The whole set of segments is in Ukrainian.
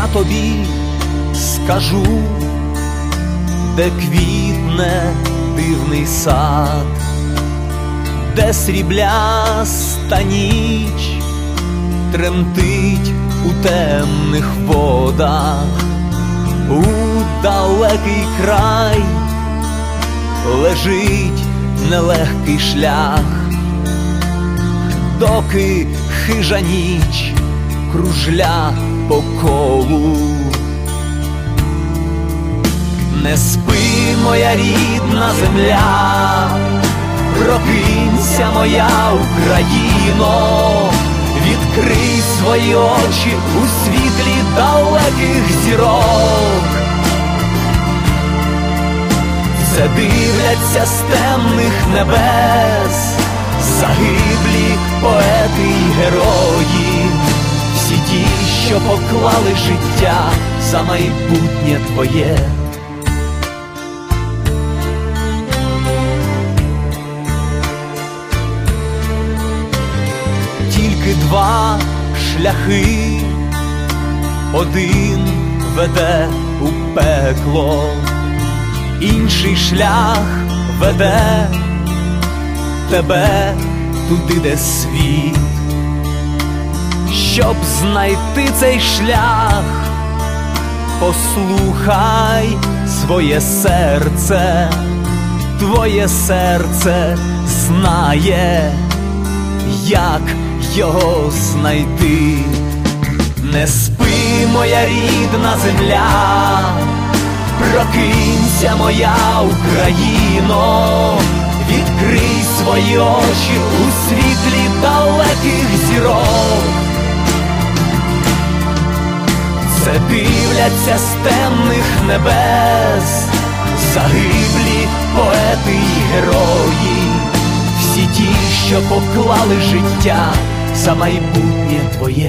Я тобі скажу, де квітне дивний сад, де срібляста ніч тремтить у темних водах, у далекий край лежить нелегкий шлях, доки хижа ніч кружля по колу. Не спи, моя рідна земля, прокинься, моя Україно, відкрий свої очі у світлі далеких зірок. Все дивляться з темних небес загиблі поети й герої, всі ті, що поклали життя за майбутнє твоє. Тільки два шляхи, один веде у пекло, інший шлях веде тебе туди, де світ. Щоб знайти цей шлях, послухай своє серце, твоє серце знає, як його знайти. Не спи, моя рідна земля, прокинься, моя Україно, відкрий свої очі у світлі далеких зірок. Все дивляться з темних небес загиблі поети й герої, всі ті, що поклали життя за майбутнє твоє.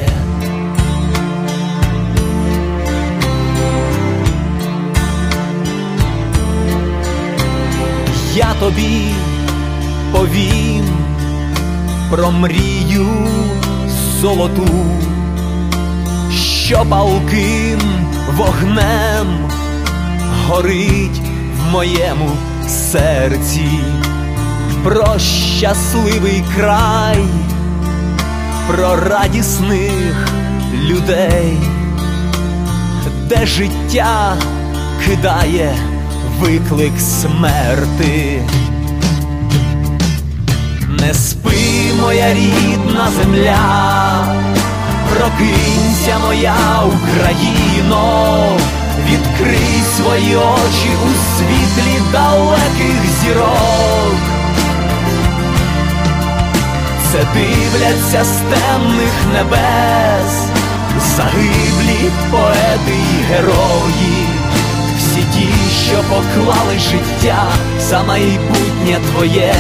Я тобі повім про мрію золоту, що палким вогнем горить в моєму серці, про щасливий край, про радісних людей, де життя кидає виклик смерти. Не спи, моя рідна земля, прокинься, моя Україно, відкрий свої очі у світлі далеких зірок. Це дивляться з темних небес загиблі поети й герої, всі ті, що поклали життя за майбутнє твоє.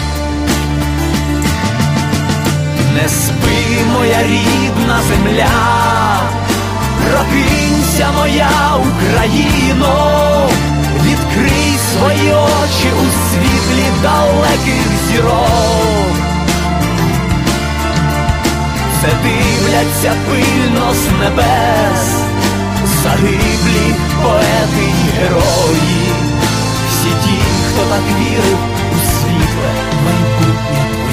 Не спи, моя рідна земля, прокинься, моя Україно, відкрий свої очі у світлі далеких зірок. Все дивляться пильно з небес загиблі поети й герої, всі ті, хто так вірив у світле майбутнє твоє.